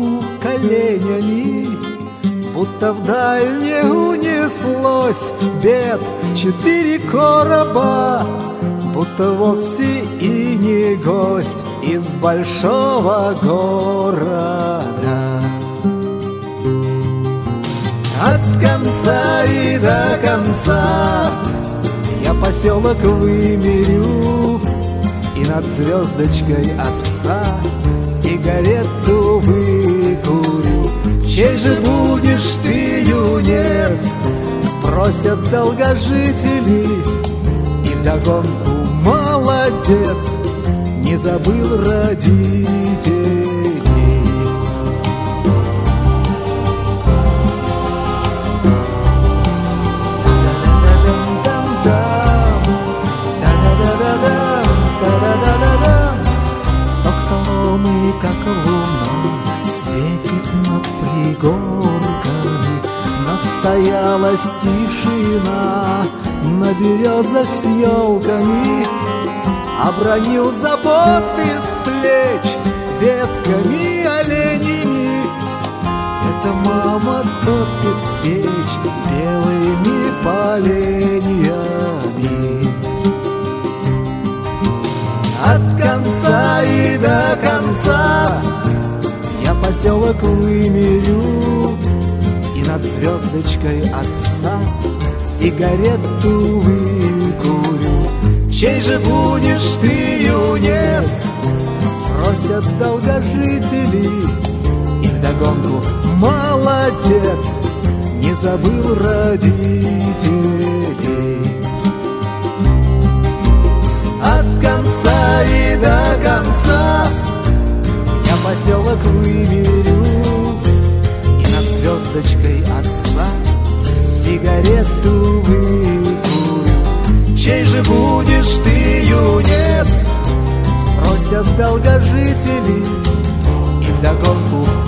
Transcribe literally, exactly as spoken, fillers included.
траву коленями, будто вдаль не унеслось бед четыре короба, будто вовсе и не гость из большого города. От конца и до конца я поселок вымерю, и над звездочкой отца сигарету выкурю. Чей же будешь ты, юнец? Спросят долгожители, и вдогонку: молодец, не забыл родителей. Сток соломы, как луна, светит над пригорками. Настоялась тишина на березах с елками. Обронил заботы с плеч ветками оленями. Это мама топит печь белыми поленьями. От конца и до конца я поселок вымерю, и над звездочкой отца сигарету выкурю. Чей же будешь ты, юнец? Спросят долгожители, и вдогонку: молодец, не забыл родителей. От конца и до конца я поселок вымерю, и над звездочкой отца сигарету выкурю. Чей же будешь ты, юнец? Спросят долгожители, и вдогонку: